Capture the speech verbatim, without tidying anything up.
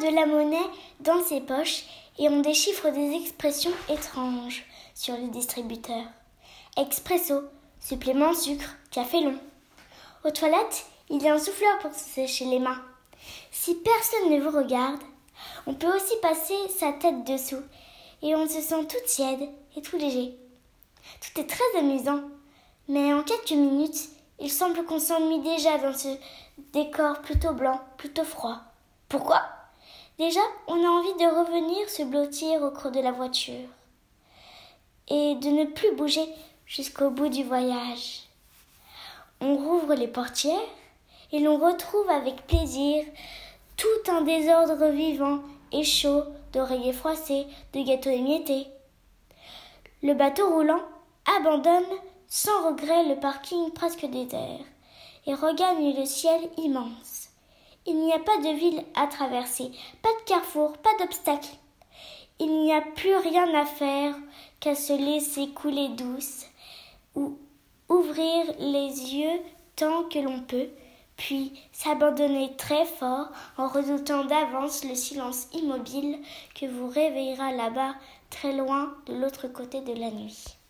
de la monnaie dans ses poches et on déchiffre des expressions étranges sur le distributeur. Expresso, supplément sucre, café long. Aux toilettes, il y a un souffleur pour se sécher les mains. Si personne ne vous regarde, on peut aussi passer sa tête dessous et on se sent tout tiède et tout léger. Tout est très amusant, mais en quelques minutes, il semble qu'on s'ennuie déjà dans ce décor plutôt blanc, plutôt froid. Pourquoi ? Déjà, on a envie de revenir se blottir au creux de la voiture et de ne plus bouger jusqu'au bout du voyage. On rouvre les portières et l'on retrouve avec plaisir tout un désordre vivant et chaud d'oreillers froissés, de gâteaux émiettés. Le bateau roulant abandonne sans regret le parking presque désert et regagne le ciel immense. Il n'y a pas de ville à traverser, pas de carrefour, pas d'obstacle. Il n'y a plus rien à faire qu'à se laisser couler douce ou ouvrir les yeux tant que l'on peut, puis s'abandonner très fort en redoutant d'avance le silence immobile que vous réveillera là-bas, très loin de l'autre côté de la nuit.